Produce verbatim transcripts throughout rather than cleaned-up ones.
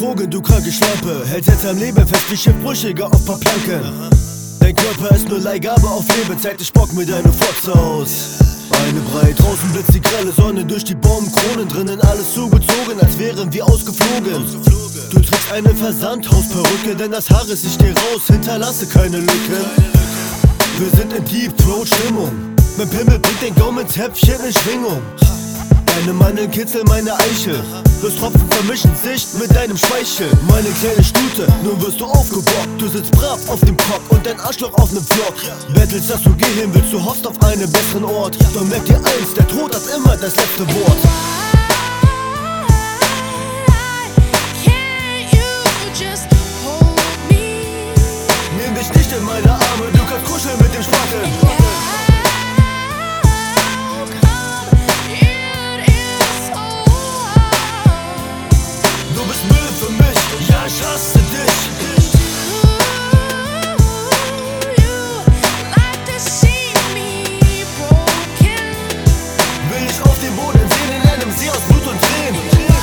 Drogen, du kranke Schlampe. Hältst jetzt am Leben fest wie Schiffbrüchiger auf paar Planken. Dein Körper ist nur Leihgabe auf Lebenszeit, ich bock mir deine Fotze aus. Beine breit, draußen blitzt die grelle Sonne durch die Baumkronen, drinnen alles zugezogen, als wären wir ausgeflogen. Du trägst eine Versandhausperücke, denn das Haar ist ich dir raus, hinterlasse keine Lücke. Wir sind in Deep Throat Stimmung, mein Pimmel bringt den Gaumenzäpfchen in Schwingung. Deine Mandeln kitzeln meine Eichel, Tropfen vermischen sich mit deinem Speichel. Meine kleine Stute, nun wirst du aufgebockt. Du sitzt brav auf dem Kopf und dein Arschloch auf nem Flock. Bettelst, dass du gehen willst, du hoffst auf einen besseren Ort. Doch merk dir eins, der Tod hat immer das letzte Wort. Nimm dich nicht in meine Arme, du kannst kuscheln mit dem Spaten. Ich hasse dich. Will ich auf dem Boden sehen in einem See aus Blut und Tränen.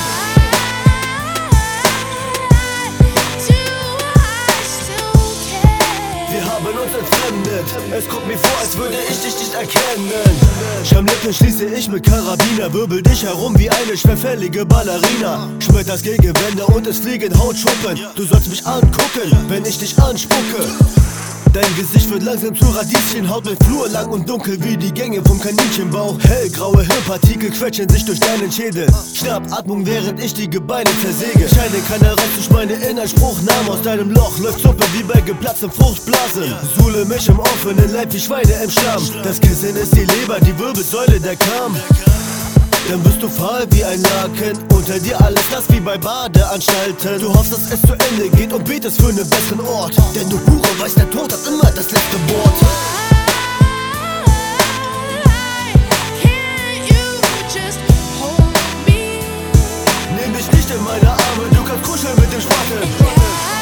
Wir haben uns entfremdet, es kommt mir vor, als würde ich dich nicht erkennen. Schamlippen schließe ich mit Karabiner, wirbel dich herum wie eine schwerfällige Ballerina. Schmetterst gegen Wände und es fliegen Hautschuppen. Du sollst mich angucken, wenn ich dich anspucke. Dein Gesicht wird langsam zu Radieschen, Haut mit Flur lang und dunkel wie die Gänge vom Kaninchenbauch. Hellgraue Hirnpartikel quetschen sich durch deinen Schädel. Schnappatmung, während ich die Gebeine zersäge. Scheine kann heraus durch meine inneren Spruchnamen. Aus deinem Loch läuft Suppe wie bei geplatzten Fruchtblasen. Suhle mich im offenen Leib wie Schweine im Schlamm. Das Kissen ist die Leber, die Wirbelsäule der Kamm. Dann bist du fahl wie ein Laken, unter dir alles nass wie bei Badeanstalten. Du hoffst, dass es zu Ende geht und betest für einen besseren Ort. Denn du Hure weißt, der Tod hat immer das letzte Wort. Nimm mich nicht in meine Arme, du kannst kuscheln mit dem Spaten.